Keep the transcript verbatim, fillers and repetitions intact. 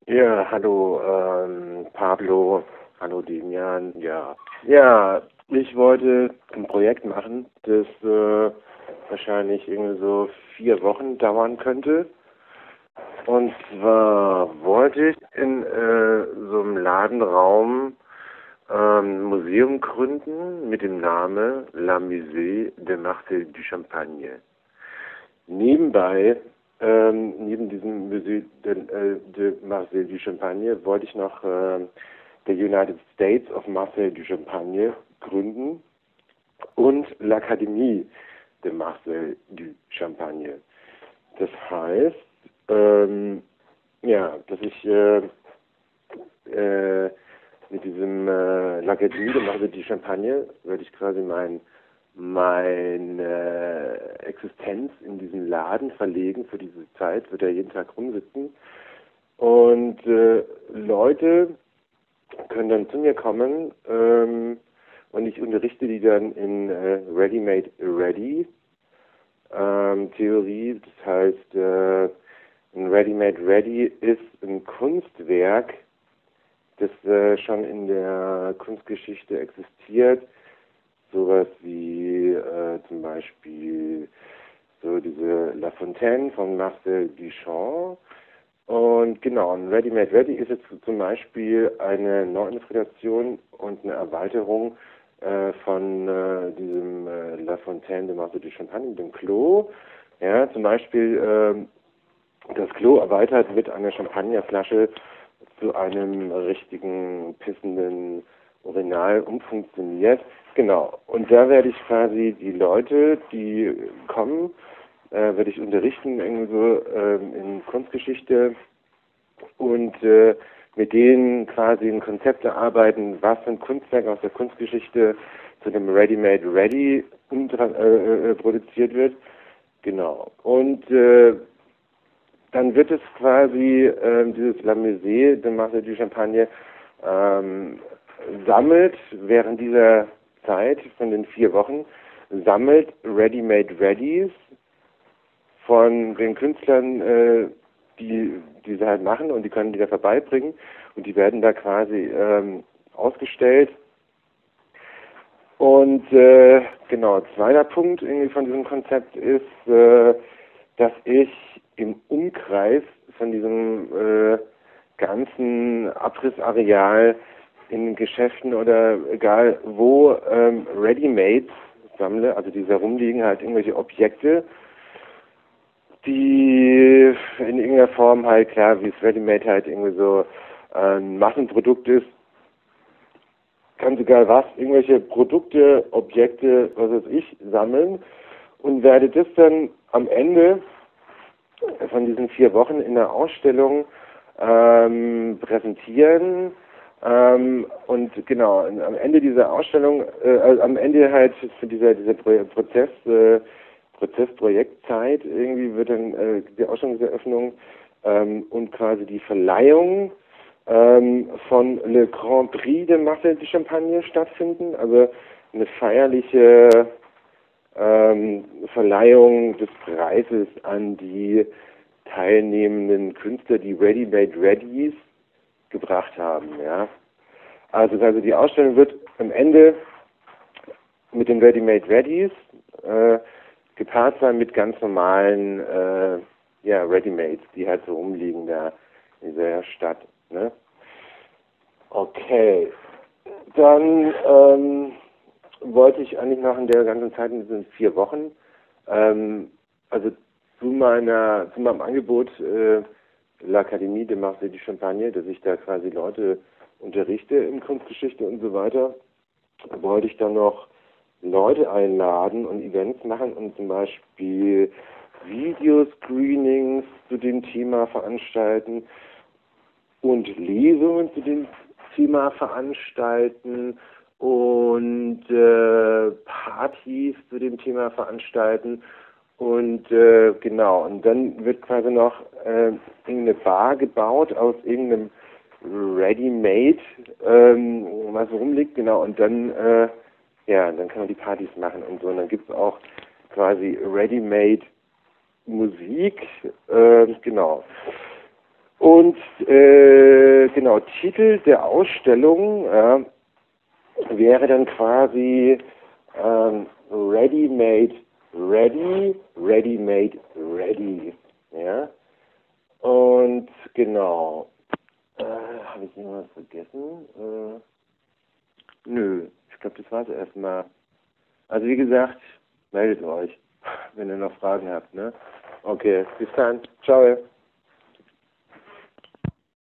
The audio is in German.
Ja, hallo ähm, Pablo, hallo Demian, ja. Ja, ich wollte ein Projekt machen, das äh, wahrscheinlich irgendwie so vier Wochen dauern könnte. Und zwar wollte ich in äh, so einem Ladenraum ähm, ein Museum gründen mit dem Namen La Musée de Marcel du Champagne. Nebenbei, ähm, neben diesem Musée de, äh, de Marcel du Champagne, wollte ich noch ähm, der United States of Marcel du Champagne gründen und l'Académie de Marcel du Champagne. Das heißt, ähm, ja, dass ich äh, äh, mit diesem äh, l'Académie de Marcel du Champagne werde ich quasi mein meine Existenz in diesem Laden verlegen für diese Zeit, wird er jeden Tag rumsitzen. Und äh, Leute können dann zu mir kommen ähm, und ich unterrichte die dann in äh, Ready-Made Ready ähm, Theorie. Das heißt, äh, ein Ready-Made Ready ist ein Kunstwerk, das äh, schon in der Kunstgeschichte existiert. Sowas wie äh, zum Beispiel so diese La Fontaine von Marcel Duchamp. Und genau, ein Ready-Made Ready ist jetzt zum Beispiel eine Neuinterpretation und eine Erweiterung äh, von äh, diesem äh, La Fontaine de Marcel du Champagne, dem Clos. Ja, zum Beispiel äh, das Clos erweitert mit einer Champagnerflasche zu einem richtigen pissenden Urinal umfunktioniert. Genau. Und da werde ich quasi die Leute, die kommen, äh, werde ich unterrichten irgendwie so ähm, in Kunstgeschichte und äh, mit denen quasi ein Konzept erarbeiten, was für ein Kunstwerk aus der Kunstgeschichte zu dem Ready-Made Ready umtra- äh, äh, produziert wird. Genau. Und äh, dann wird es quasi ähm, dieses La Musée de Marcel du Champagne ähm, sammelt während dieser Zeit von den vier Wochen, sammelt Ready-Made Readies von den Künstlern, äh, die die sie halt machen und die können die da vorbeibringen und die werden da quasi ähm, ausgestellt. Und äh, genau, zweiter Punkt irgendwie von diesem Konzept ist, äh, dass ich im Umkreis von diesem äh, ganzen Abrissareal in Geschäften oder egal wo ähm, Ready-Mates sammle, also die da rumliegen, halt irgendwelche Objekte, die in irgendeiner Form halt, klar, wie es Ready-Made halt irgendwie so ein Massenprodukt ist, ganz egal was, irgendwelche Produkte, Objekte, was weiß ich, sammeln und werde das dann am Ende von diesen vier Wochen in der Ausstellung ähm, präsentieren. Ähm, und genau, am Ende dieser Ausstellung, äh, also am Ende halt für dieser, dieser Pro Prozess, äh, Prozessprojektzeit irgendwie wird dann äh, die Ausstellungseröffnung ähm, und quasi die Verleihung ähm, von Le Grand Prix de Marcel de Champagne stattfinden. Also eine feierliche ähm, Verleihung des Preises an die teilnehmenden Künstler, die Ready-Made Readies gebracht haben. Ja. Also, also die Ausstellung wird am Ende mit den Ready-Made Readies äh, gepaart sein mit ganz normalen äh, ja, Ready-Mades, die halt so rumliegen da in dieser Stadt. Ne? Okay, dann ähm, wollte ich eigentlich noch in der ganzen Zeit, in diesen vier Wochen, ähm, also zu meiner, zu meinem Angebot äh, l'Académie de Marcel du Champagne, dass ich da quasi Leute unterrichte in Kunstgeschichte und so weiter, wollte ich dann noch Leute einladen und Events machen und zum Beispiel Videoscreenings zu dem Thema veranstalten und Lesungen zu dem Thema veranstalten und äh, Partys zu dem Thema veranstalten und äh, genau, und dann wird quasi noch äh, irgendeine Bar gebaut aus irgendeinem Ready-Made, ähm, was rumliegt, genau, und dann äh, ja, dann kann man die Partys machen und so, und dann gibt es auch quasi Ready-Made Musik, äh, genau. Und äh, genau, Titel der Ausstellung äh, wäre dann quasi ähm, Ready Made Ready, Ready Made Ready. Ja? Und genau, äh, habe ich irgendwas vergessen? Äh, nö, ich glaube, das war es erstmal. Also wie gesagt, meldet euch, wenn ihr noch Fragen habt. Ne? Okay, bis dann. Ciao.